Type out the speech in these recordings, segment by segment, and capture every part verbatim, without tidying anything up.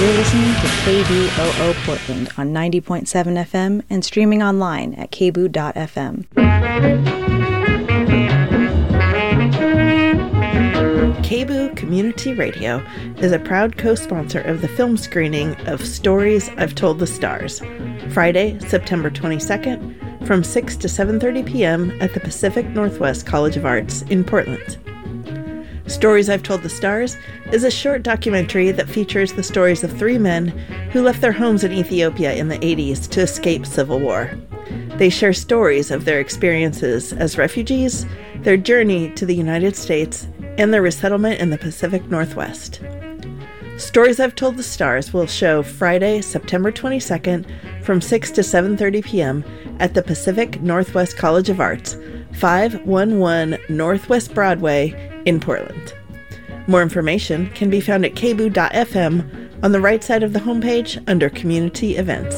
You're listening to K B O O Portland on ninety point seven F M and streaming online at k b o o dot f m. K B O O Community Radio is a proud co-sponsor of the film screening of Stories I've Told the Stars, Friday, September twenty-second, from six to seven thirty p.m. at the Pacific Northwest College of Arts in Portland. Stories I've Told the Stars is a short documentary that features the stories of three men who left their homes in Ethiopia in the eighties to escape civil war. They share stories of their experiences as refugees, their journey to the United States, and their resettlement in the Pacific Northwest. Stories I've Told the Stars will show Friday, September twenty-second from six to seven thirty p.m. at the Pacific Northwest College of Arts, five eleven Northwest Broadway in Portland. More information can be found at k b o o dot f m on the right side of the homepage under Community Events.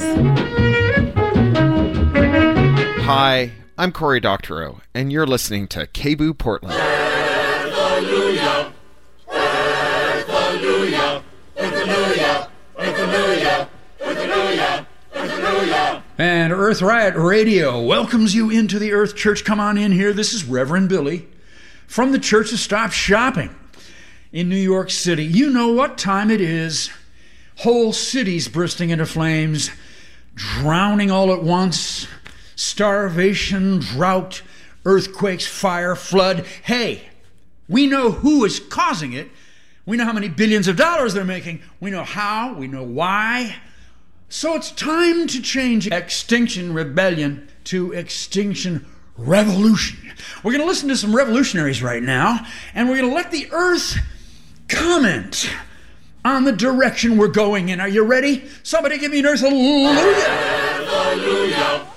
Hi, I'm Cory Doctorow, and you're listening to K B O O Portland. Hallelujah! Hallelujah! Hallelujah! Hallelujah! Hallelujah! Hallelujah! And Earth Riot Radio welcomes you into the Earth Church. Come on in here. This is Reverend Billy from the Church of Stop Shopping in New York City. You know what time it is. Whole cities bursting into flames, drowning all at once, starvation, drought, earthquakes, fire, flood. Hey, we know who is causing it. We know how many billions of dollars they're making. We know how. We know why. So it's time to change Extinction Rebellion to Extinction Revolution. We're going to listen to some revolutionaries right now, and we're going to let the earth comment on the direction we're going in. Are you ready? Somebody give me an earth hallelujah. Hallelujah!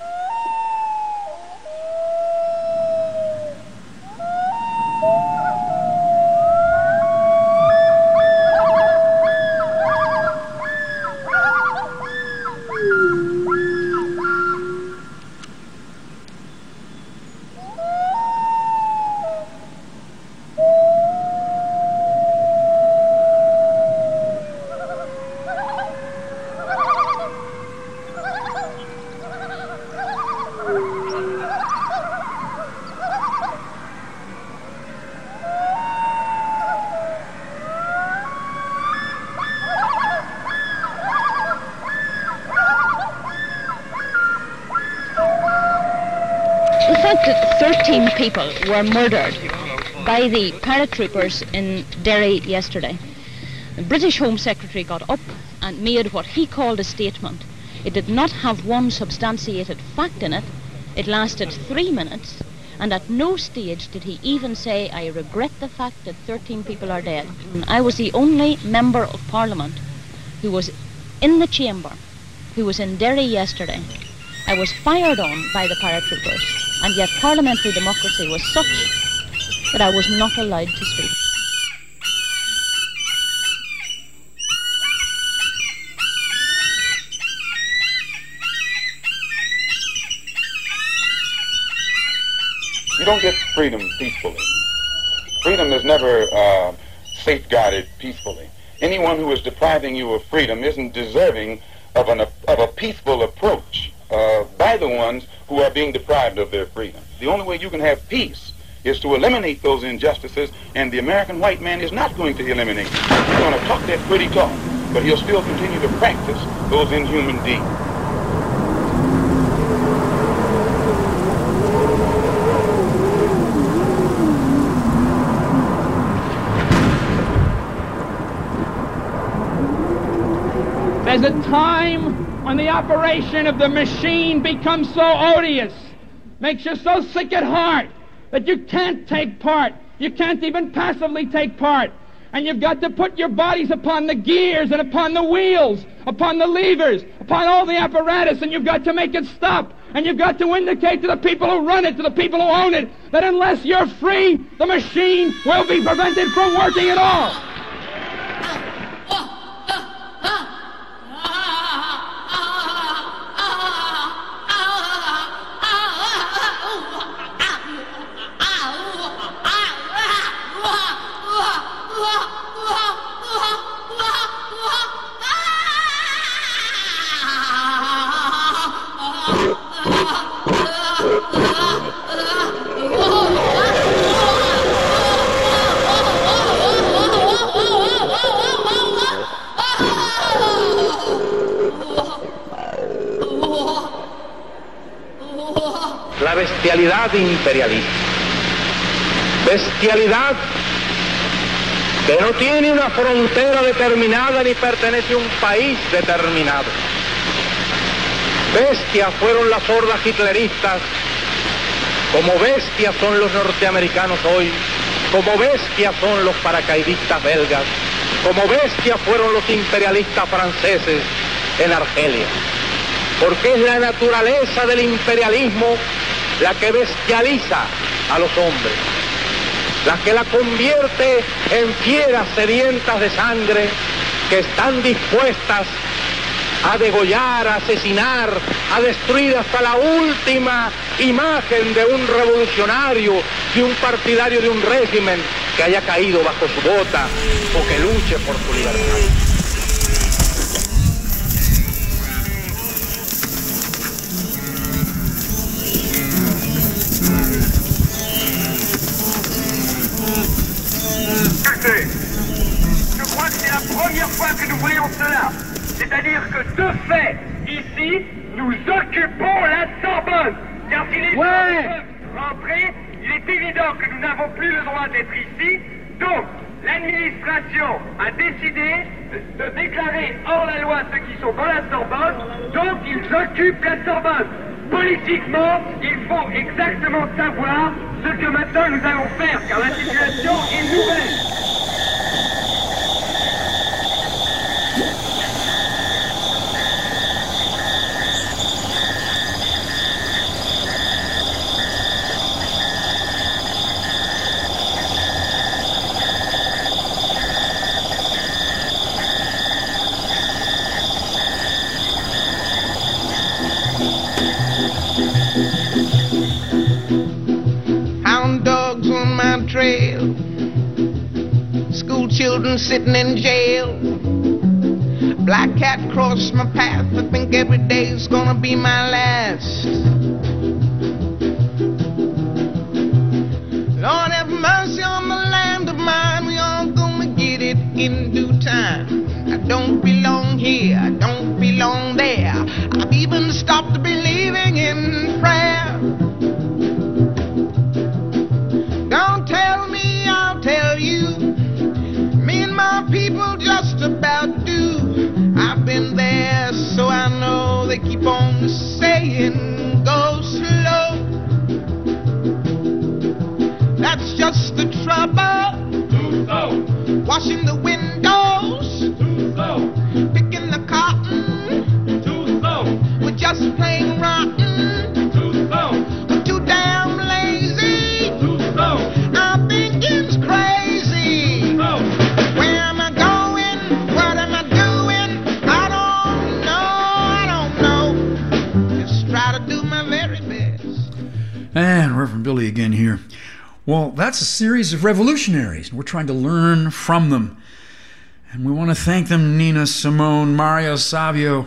thirteen people were murdered by the paratroopers in Derry yesterday. The British Home Secretary got up and made what he called a statement. It did not have one substantiated fact in it. It lasted three minutes, and at no stage did he even say, "I regret the fact that thirteen people are dead." And I was the only member of Parliament who was in the chamber, who was in Derry yesterday. I was fired on by the paratroopers, and yet parliamentary democracy was such that I was not allowed to speak. You don't get freedom peacefully. Freedom is never uh, safeguarded peacefully. Anyone who is depriving you of freedom isn't deserving of, an, of a peaceful approach uh, by the ones who are being deprived of their freedom. The only way you can have peace is to eliminate those injustices, and the American white man is not going to eliminate them. He's going to talk that pretty talk, but he'll still continue to practice those inhuman deeds. There's a time when the operation of the machine becomes so odious, makes you so sick at heart, that you can't take part. You can't even passively take part. And you've got to put your bodies upon the gears and upon the wheels, upon the levers, upon all the apparatus, and you've got to make it stop. And you've got to indicate to the people who run it, to the people who own it, that unless you're free, the machine will be prevented from working at all. bestialidad imperialista. Bestialidad que no tiene una frontera determinada ni pertenece a un país determinado. Bestias fueron las hordas hitleristas, como bestias son los norteamericanos hoy, como bestias son los paracaidistas belgas, como bestias fueron los imperialistas franceses en Argelia. Porque es la naturaleza del imperialismo la que bestializa a los hombres, la que la convierte en fieras sedientas de sangre que están dispuestas a degollar, a asesinar, a destruir hasta la última imagen de un revolucionario, de un partidario de un régimen que haya caído bajo su bota o que luche por su libertad. Je crois que c'est la première fois que nous voyons cela. C'est-à-dire que, de fait, ici, nous occupons la Sorbonne. Car si les ouais. gens peuvent rentrer, il est évident que nous n'avons plus le droit d'être ici. Donc, l'administration a décidé de, de déclarer hors la loi ceux qui sont dans la Sorbonne. Donc, ils occupent la Sorbonne. Politiquement, il faut exactement savoir ce que maintenant nous allons faire, car la situation est nouvelle. Trail, school children sitting in jail, black cat crossed my path. I think every day's gonna be my last. Lord have mercy on the land of mine. We all gonna get it in due time. I don't belong here, I don't belong there. I've even stopped believing in prayer. Don't tell me, I'll tell you. Me and my people just about do. I've been there, so I know they keep on saying, go slow. That's just the trouble. Too slow. Washing the windows. Too slow. Picking the cotton. Too slow. We're just plain rotten. Too slow. We're too damn lazy. Too slow. I think it's crazy. Slow. Where am I going? What am I doing? I don't know. I don't know. Just try to do my very best. And Reverend Billy again here. Well, that's a series of revolutionaries. We're trying to learn from them. And we want to thank them, Nina Simone, Mario Savio,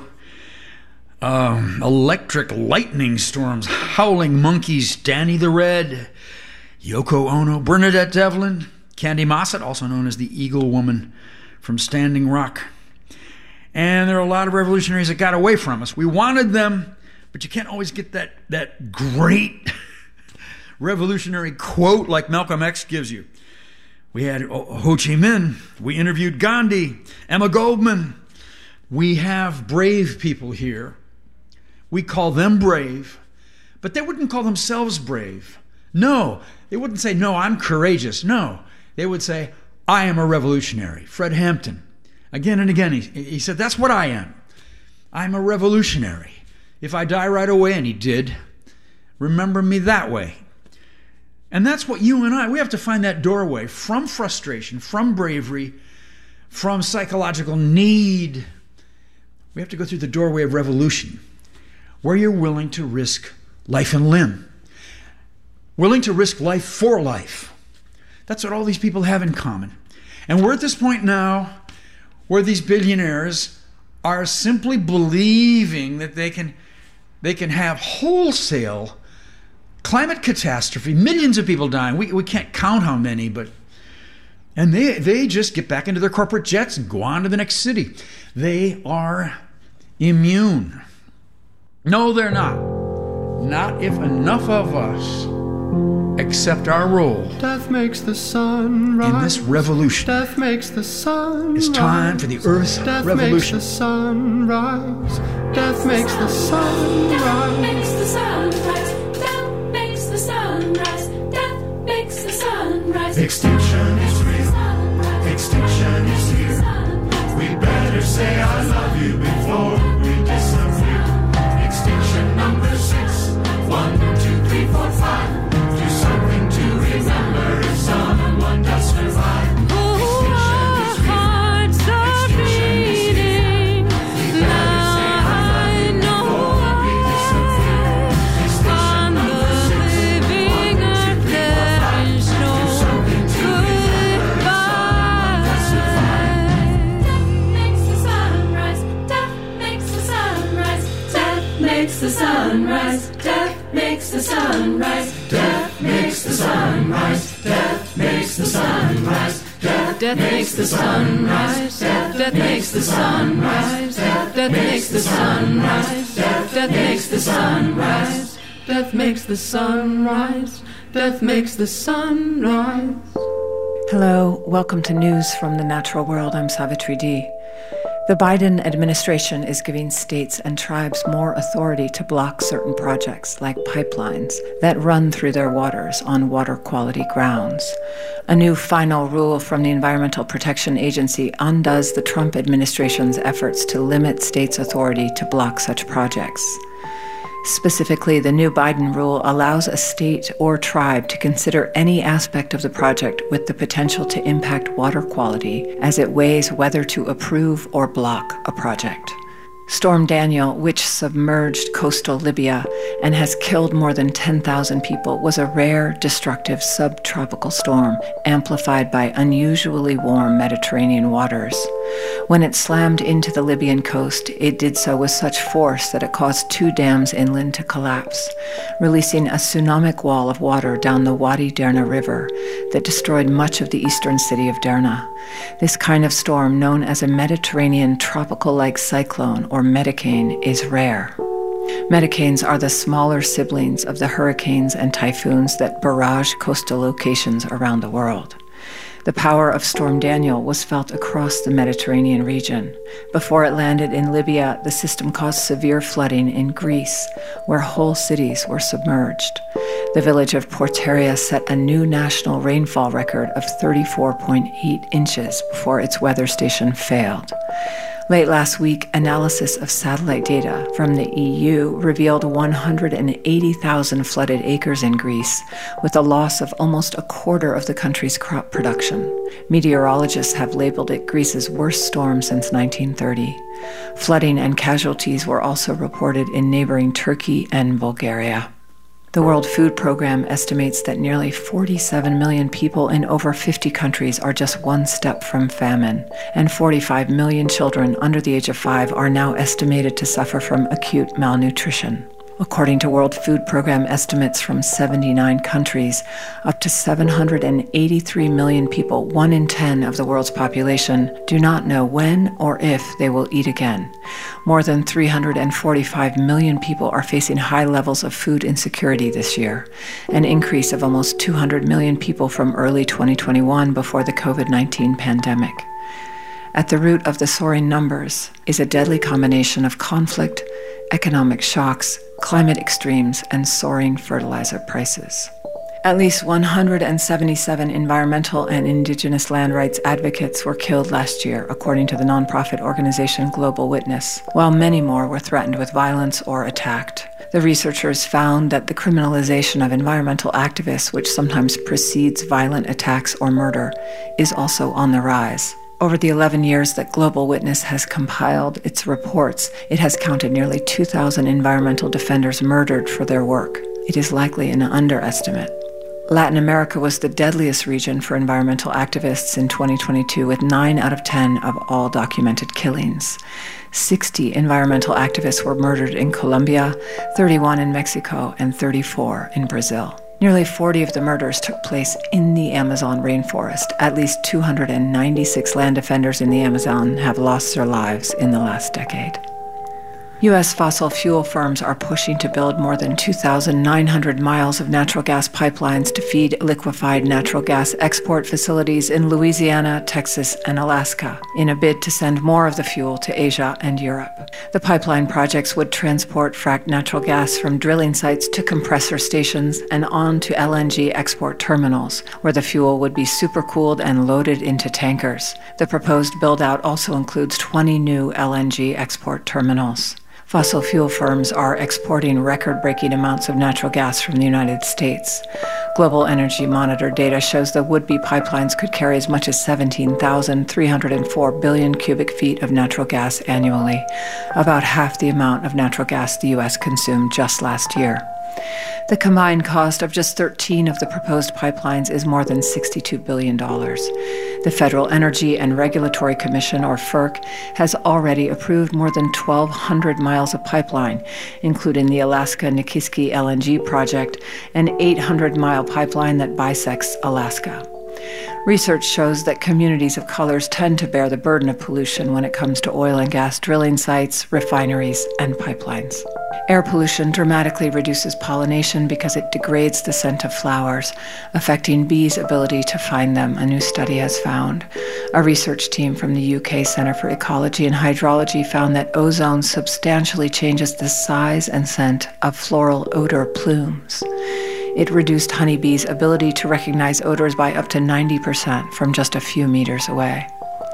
um, Electric Lightning Storms, Howling Monkeys, Danny the Red, Yoko Ono, Bernadette Devlin, Candy Mossett, also known as the Eagle Woman from Standing Rock. And there are a lot of revolutionaries that got away from us. We wanted them, but you can't always get that, that great revolutionary quote like Malcolm X gives you. We had Ho Chi Minh. We interviewed Gandhi, Emma Goldman. We have brave people here. We call them brave, but they wouldn't call themselves brave. No, they wouldn't say, no, I'm courageous. No, they would say, I am a revolutionary. Fred Hampton, again and again, he, he said, that's what I am. I'm a revolutionary. If I die right away, and he did, remember me that way. And that's what you and I, we have to find that doorway from frustration, from bravery, from psychological need. We have to go through the doorway of revolution, where you're willing to risk life and limb, willing to risk life for life. That's what all these people have in common. And we're at this point now where these billionaires are simply believing that they can, they can have wholesale climate catastrophe, millions of people dying. We, we can't count how many, but... And they, they just get back into their corporate jets and go on to the next city. They are immune. No, they're not. not if enough of us accept our role. Death makes the sun rise. In this revolution. Death makes the sun It's time for the Earth's Death revolution. Makes the sun rise. Death makes the sun Death rise. makes the sun rise. Death makes the sun rise. Death makes the sun rise. Extinction is real. Extinction is here. We better say I love you before we disappear. Extinction number six. One, two, three, four, five. Do something to remember if someone does survive. The sunrise, death makes the sunrise, death makes the sunrise, death makes the sunrise, death makes the sunrise, death makes the sunrise, death makes the sunrise, death makes the sunrise, death makes the sunrise, death makes the sunrise. Hello, welcome to News from the Natural World. I'm Savitri D. The Biden administration is giving states and tribes more authority to block certain projects, like pipelines, that run through their waters on water quality grounds. A new final rule from the Environmental Protection Agency undoes the Trump administration's efforts to limit states' authority to block such projects. Specifically, the new Biden rule allows a state or tribe to consider any aspect of the project with the potential to impact water quality as it weighs whether to approve or block a project. Storm Daniel, which submerged coastal Libya and has killed more than ten thousand people, was a rare, destructive subtropical storm amplified by unusually warm Mediterranean waters. When it slammed into the Libyan coast, it did so with such force that it caused two dams inland to collapse, releasing a tsunamic wall of water down the Wadi Derna River that destroyed much of the eastern city of Derna. This kind of storm, known as a Mediterranean tropical-like cyclone or metacane, is rare. Metacanes are the smaller siblings of the hurricanes and typhoons that barrage coastal locations around the world. The power of Storm Daniel was felt across the Mediterranean region. Before it landed in Libya, the system caused severe flooding in Greece, where whole cities were submerged. The village of Porteria set a new national rainfall record of thirty-four point eight inches before its weather station failed. Late last week, analysis of satellite data from the E U revealed one hundred eighty thousand flooded acres in Greece, with a loss of almost a quarter of the country's crop production. Meteorologists have labeled it Greece's worst storm since nineteen thirty. Flooding and casualties were also reported in neighboring Turkey and Bulgaria. The World Food Program estimates that nearly forty-seven million people in over fifty countries are just one step from famine, and forty-five million children under the age of five are now estimated to suffer from acute malnutrition. According to World Food Program estimates from seventy-nine countries, up to seven hundred eighty-three million people, one in ten of the world's population, do not know when or if they will eat again. More than three hundred forty-five million people are facing high levels of food insecurity this year, an increase of almost two hundred million people from early twenty twenty-one before the covid nineteen pandemic. At the root of the soaring numbers is a deadly combination of conflict, economic shocks, climate extremes, and soaring fertilizer prices. At least one hundred seventy-seven environmental and indigenous land rights advocates were killed last year, according to the nonprofit organization Global Witness, while many more were threatened with violence or attacked. The researchers found that the criminalization of environmental activists, which sometimes precedes violent attacks or murder, is also on the rise. Over the eleven years that Global Witness has compiled its reports, it has counted nearly two thousand environmental defenders murdered for their work. It is likely an underestimate. Latin America was the deadliest region for environmental activists in twenty twenty-two, with nine out of ten of all documented killings. sixty environmental activists were murdered in Colombia, thirty-one in Mexico, and thirty-four in Brazil. Nearly forty of the murders took place in the Amazon rainforest. At least two hundred ninety-six land defenders in the Amazon have lost their lives in the last decade. U S fossil fuel firms are pushing to build more than two thousand nine hundred miles of natural gas pipelines to feed liquefied natural gas export facilities in Louisiana, Texas, and Alaska, in a bid to send more of the fuel to Asia and Europe. The pipeline projects would transport fracked natural gas from drilling sites to compressor stations and on to L N G export terminals, where the fuel would be supercooled and loaded into tankers. The proposed build-out also includes twenty new L N G export terminals. Fossil fuel firms are exporting record-breaking amounts of natural gas from the United States. Global Energy Monitor data shows the would-be pipelines could carry as much as seventeen thousand three hundred four billion cubic feet of natural gas annually, about half the amount of natural gas the U S consumed just last year. The combined cost of just thirteen of the proposed pipelines is more than sixty-two billion dollars. The Federal Energy and Regulatory Commission, or FERC, has already approved more than twelve hundred miles of pipeline, including the Alaska Nikiski L N G project, an eight hundred mile pipeline that bisects Alaska. Research shows that communities of colors tend to bear the burden of pollution when it comes to oil and gas drilling sites, refineries, and pipelines. Air pollution dramatically reduces pollination because it degrades the scent of flowers, affecting bees' ability to find them, a new study has found. A research team from the U K Centre for Ecology and Hydrology found that ozone substantially changes the size and scent of floral odor plumes. It reduced honeybees' ability to recognize odors by up to ninety percent from just a few meters away.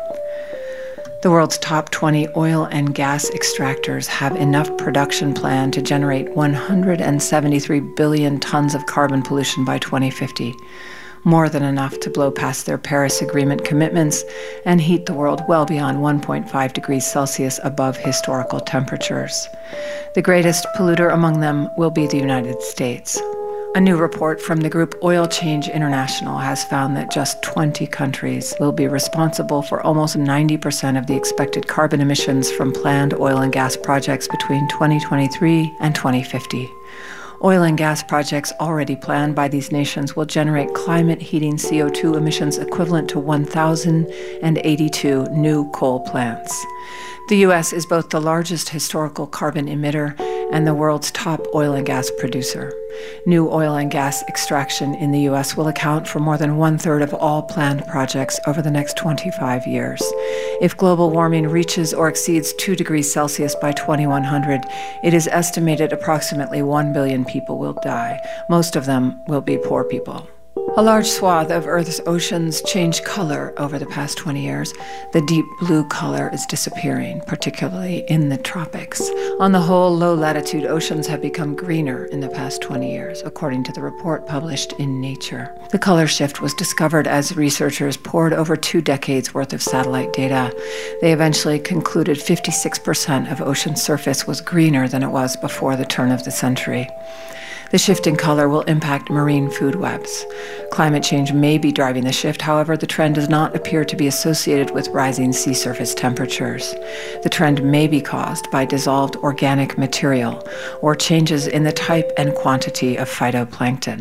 The world's top twenty oil and gas extractors have enough production plan to generate one hundred seventy-three billion tons of carbon pollution by twenty fifty, more than enough to blow past their Paris Agreement commitments and heat the world well beyond one point five degrees Celsius above historical temperatures. The greatest polluter among them will be the United States. A new report from the group Oil Change International has found that just twenty countries will be responsible for almost ninety percent of the expected carbon emissions from planned oil and gas projects between twenty twenty-three and twenty fifty. Oil and gas projects already planned by these nations will generate climate-heating C O two emissions equivalent to one thousand eighty-two new coal plants. The U S is both the largest historical carbon emitter and the world's top oil and gas producer. New oil and gas extraction in the U S will account for more than one-third of all planned projects over the next twenty-five years. If global warming reaches or exceeds two degrees Celsius by twenty-one hundred, it is estimated approximately one billion people will die. Most of them will be poor people. A large swath of Earth's oceans changed color over the past twenty years. The deep blue color is disappearing, particularly in the tropics. On the whole, low-latitude oceans have become greener in the past twenty years, according to the report published in Nature. The color shift was discovered as researchers pored over two decades' worth of satellite data. They eventually concluded fifty-six percent of ocean surface was greener than it was before the turn of the century. The shift in color will impact marine food webs. Climate change may be driving the shift, however, the trend does not appear to be associated with rising sea surface temperatures. The trend may be caused by dissolved organic material or changes in the type and quantity of phytoplankton.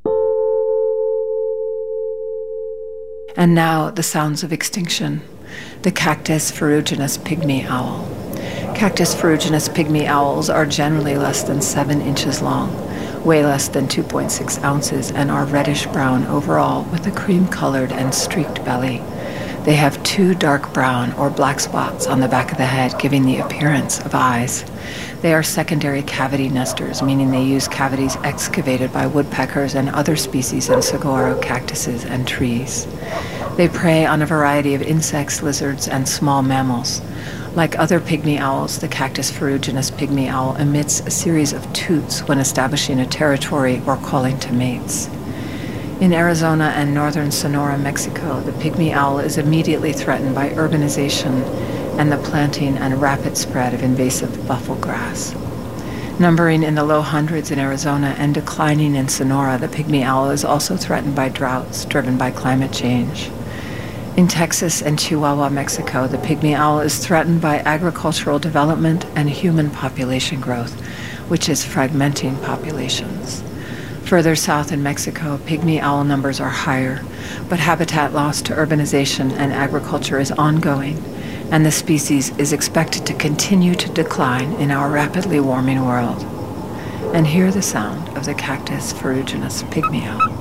And now, the sounds of extinction. The Cactus ferruginous pygmy owl. Cactus ferruginous pygmy owls are generally less than seven inches long, weigh less than two point six ounces, and are reddish-brown overall with a cream-colored and streaked belly. They have two dark brown or black spots on the back of the head, giving the appearance of eyes. They are secondary cavity nesters, meaning they use cavities excavated by woodpeckers and other species of saguaro cactuses and trees. They prey on a variety of insects, lizards, and small mammals. Like other pygmy owls, the Cactus ferruginous pygmy owl emits a series of toots when establishing a territory or calling to mates. In Arizona and northern Sonora, Mexico, the pygmy owl is immediately threatened by urbanization and the planting and rapid spread of invasive bufflegrass. Numbering in the low hundreds in Arizona and declining in Sonora, the pygmy owl is also threatened by droughts driven by climate change. In Texas and Chihuahua, Mexico, the pygmy owl is threatened by agricultural development and human population growth, which is fragmenting populations. Further south in Mexico, pygmy owl numbers are higher, but habitat loss to urbanization and agriculture is ongoing, and the species is expected to continue to decline in our rapidly warming world. And hear the sound of the Cactus ferruginous pygmy owl.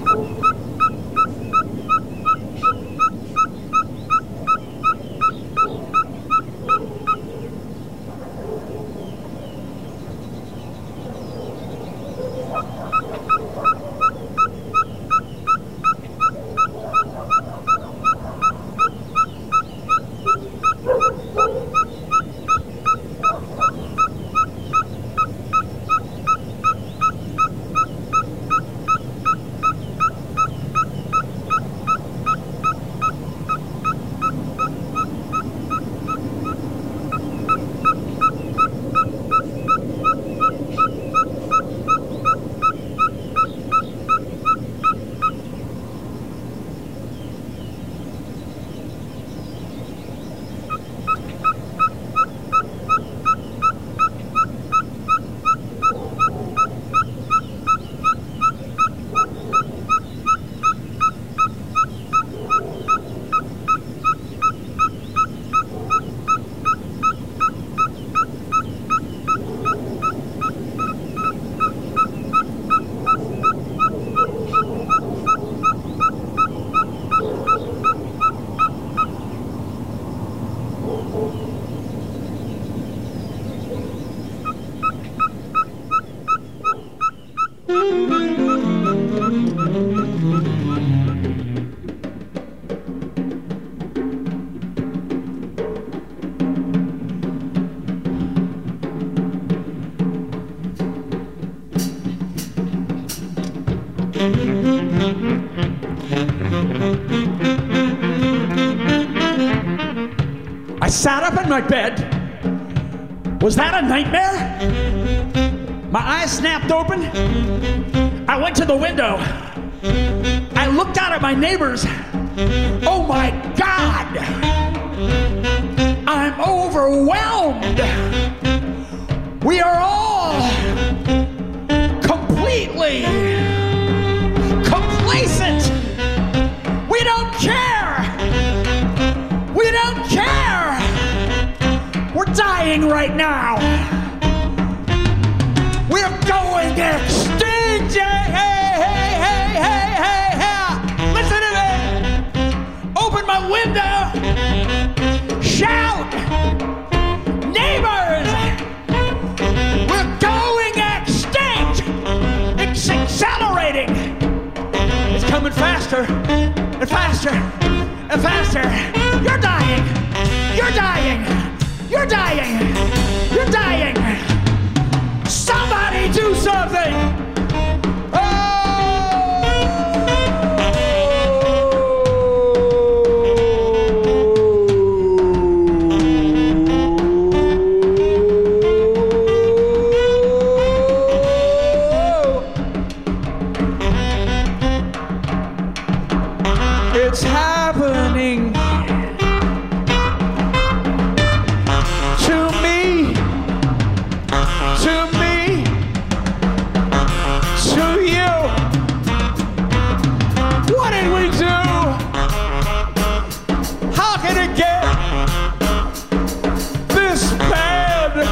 I sat up in my bed. Was that a nightmare? My eyes snapped open. I went to the window. I looked out at my neighbors. Oh my God! I'm overwhelmed. We are all completely complacent. We don't care. We don't care. We're dying right now. We're going extinct. Hey, hey, hey, hey, hey, hey, hey. Listen to me. Open my window. Shout. Neighbors. We're going extinct. It's accelerating. It's coming faster and faster and faster. You're dying. You're dying. You're dying. You're dying. Somebody do something. It's happening to me, to me, to you. What did we do? How can it get this bad?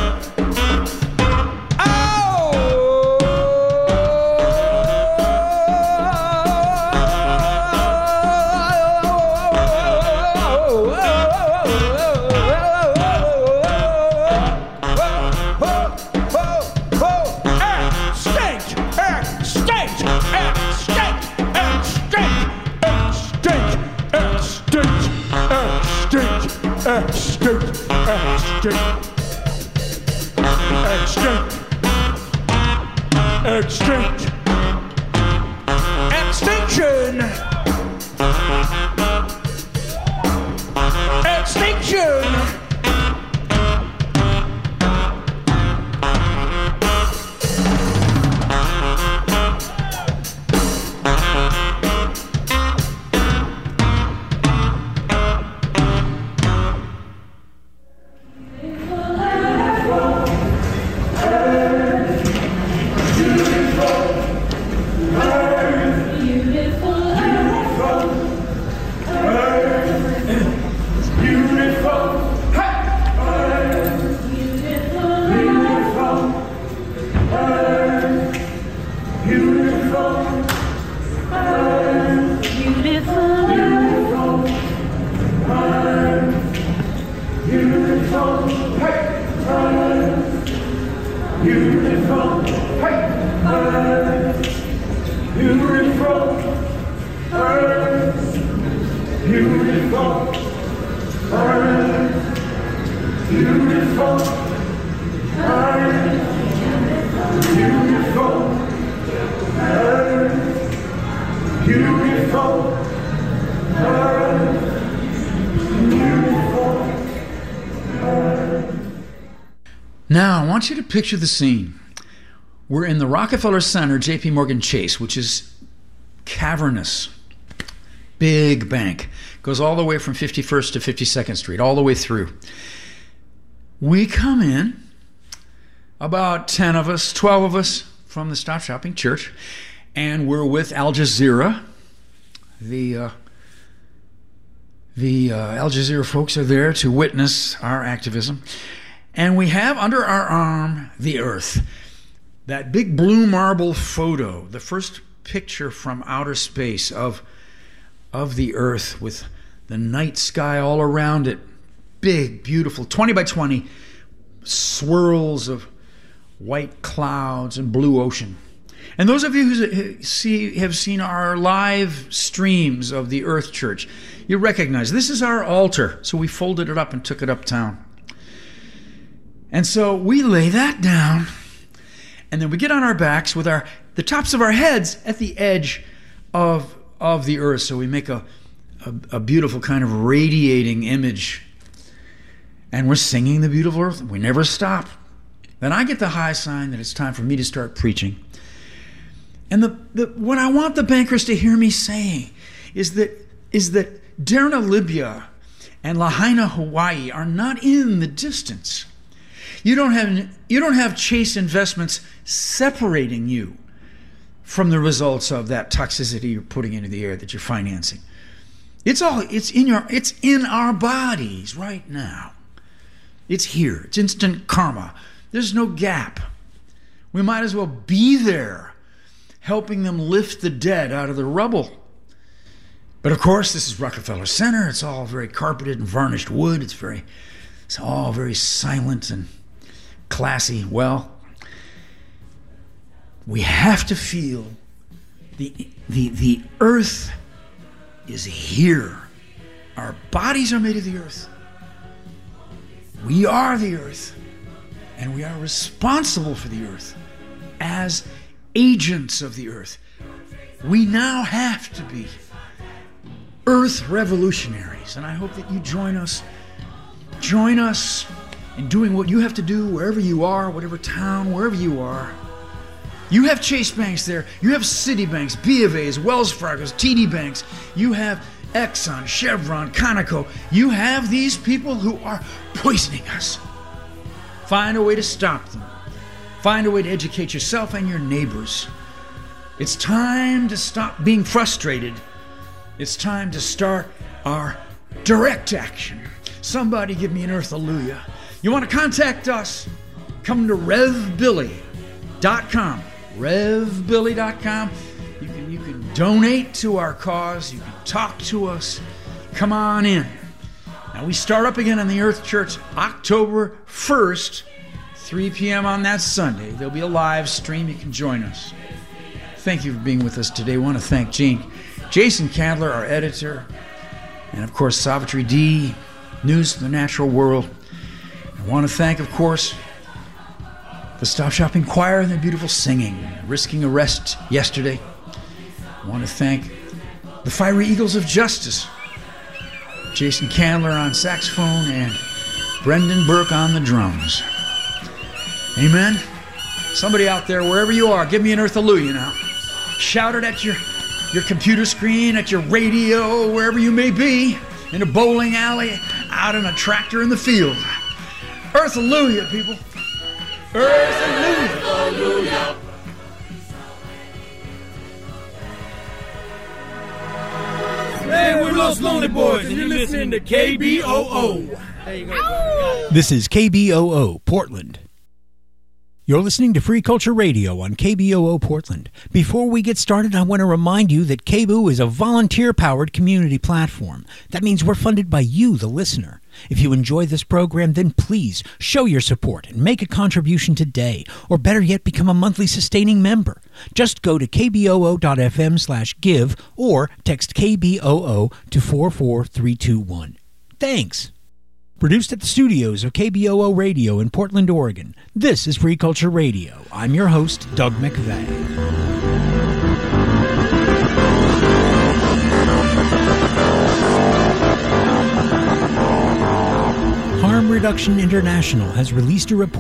Extinct, extinct, extinct, extinction, extinction. Beautiful. Earth, beautiful. Earth, beautiful. Earth, beautiful. Earth, beautiful. Earth, beautiful. Earth, beautiful. Earth. Now, I want you to picture the scene. We're in the Rockefeller Center, J P Morgan Chase, which is cavernous. Big bank. Goes all the way from fifty-first to fifty-second Street, all the way through. We come in, about ten of us, twelve of us from the Stop Shopping Church, and we're with Al Jazeera. The, uh, the uh, Al Jazeera folks are there to witness our activism. And we have under our arm the Earth. That big blue marble photo, the first picture from outer space of, of the Earth with the night sky all around it. Big, beautiful, twenty by twenty swirls of white clouds and blue ocean. And those of you who see, have seen our live streams of the Earth Church, you recognize this is our altar. So we folded it up and took it uptown. And so we lay that down, and then we get on our backs with our the tops of our heads at the edge of, of the earth. So we make a, a, a beautiful kind of radiating image. And we're singing the beautiful earth. We never stop. Then I get the high sign that it's time for me to start preaching. And the, the what I want the bankers to hear me saying is that is that Derna, Libya and Lahaina, Hawaii are not in the distance. You don't have you don't have Chase Investments separating you from the results of that toxicity you're putting into the air that you're financing. It's all it's in your it's in our bodies right now. It's here. It's instant karma. There's no gap. We might as well be there, helping them lift the dead out of the rubble. But of course, this is Rockefeller Center. It's all very carpeted and varnished wood. It's very it's all very silent and classy. Well, we have to feel the, the, the earth is here. Our bodies are made of the earth. We are the earth. And we are responsible for the earth as agents of the earth. We now have to be earth revolutionaries. And I hope that you join us. Join us in doing what you have to do wherever you are, whatever town, wherever you are. You have Chase Banks there. You have Citibanks, B of A's, Wells Fargo's, T D Banks. You have Exxon, Chevron, Conoco. You have these people who are poisoning us. Find a way to stop them. Find a way to educate yourself and your neighbors. It's time to stop being frustrated. It's time to start our direct action. Somebody give me an earth-alleluia. You want to contact us? Come to rev billy dot com. rev billy dot com. You can, you can donate to our cause. You can talk to us. Come on in. Now, we start up again on the Earth Church October first, three p.m. on that Sunday. There'll be a live stream. You can join us. Thank you for being with us today. I want to thank Gene, Jason Candler, our editor, and, of course, Savitri D, News of the Natural World. I want to thank, of course, the Stop Shopping Choir and their beautiful singing, risking arrest yesterday. I want to thank the Fiery Eagles of Justice, Jason Candler on saxophone and Brendan Burke on the drums. Amen. Somebody out there, wherever you are, give me an earth-alleluia now. Shout it at your, your computer screen, at your radio, wherever you may be, in a bowling alley, out in a tractor in the field. Earth-alleluia, people. Earth-alleluia. Hey, we're Los Lonely Boys, and you're listening to K B O O. There you go. This is K B O O, Portland. You're listening to Free Culture Radio on K B O O Portland. Before we get started, I want to remind you that K B O O is a volunteer-powered community platform. That means we're funded by you, the listener. If you enjoy this program, then please show your support and make a contribution today, or better yet, become a monthly sustaining member. Just go to kboo.fm slash give or text K B O O to four four three two one. Thanks. Produced at the studios of K B O O Radio in Portland, Oregon, this is Free Culture Radio. I'm your host, Doug McVeigh. Harm Reduction International has released a report